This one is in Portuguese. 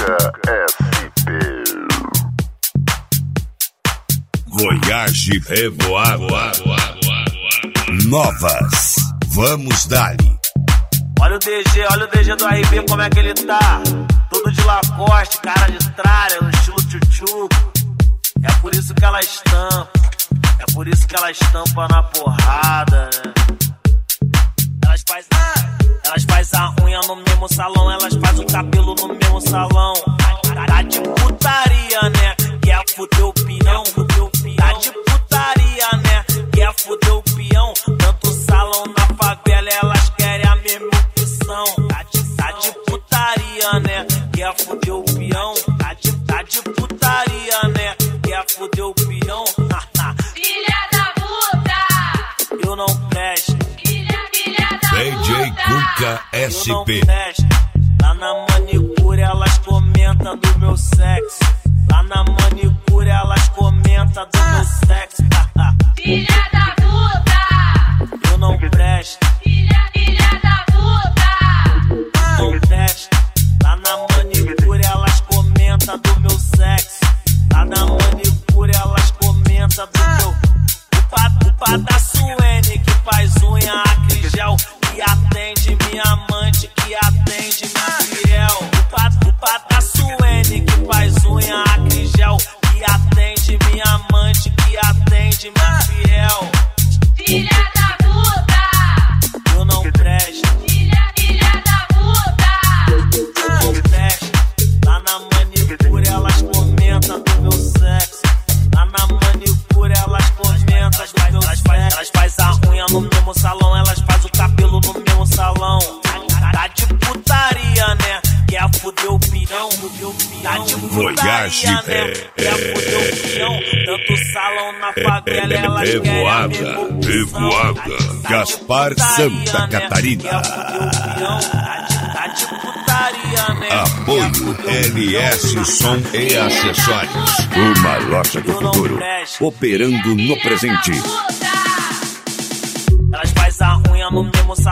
Voyage Revoada. Novas. Vamos dali. Olha o DG do RB, como é que ele tá? Todo de Lacoste, cara de tralha, no estilo tchutchu. É por isso que ela estampa, na porrada, né? Elas faz a unha no mesmo salão, elas faz o cabelo no mesmo salão. Tá de putaria, né? Quer fuder o peão, tá de putaria, né? Quer fuder o peão. Tanto salão na favela, elas querem a mesma opção. Tá de putaria, né? Quer fuder o peão. Tá de putaria, né? Quer fuder o peão. Filha da puta! Eu não presto. Filha da puta! DJ Cuca SP. Lá na manicure elas comentam do meu sexo. Lá na manicure elas comentam do meu sexo. Filha da puta! Eu não presto. Filha da puta! Não presto. Lá na manicure elas comentam do meu sexo. Lá na manicure elas comentam do meu. O da Suene que faz unha, Acrigel, que atende minha amante, que atende minha fiel. O da Suene que faz unha, Acrigel, que atende minha amante, que atende minha fiel. Filha da puta! Eu não presto. Filha da puta! Eu não presto. Lá na manicure elas comentam do meu sexo. Lá na manicure elas comentam do meu sexo. Elas faz a unha no mesmo salão, elas faz o cabelo no mesmo salão. Tá de putaria, né? Quer fuder o peão. Tá de Voyage putaria, né? Quer fuder o peão. Tanto salão na favela, elas querem a mesma opção. Revoada. Gaspar Santa Catarina. Tá de putaria, né? Apoio LS Som e Acessórios. Uma loja do futuro. Operando no presente. Elas faz a unha no mesmo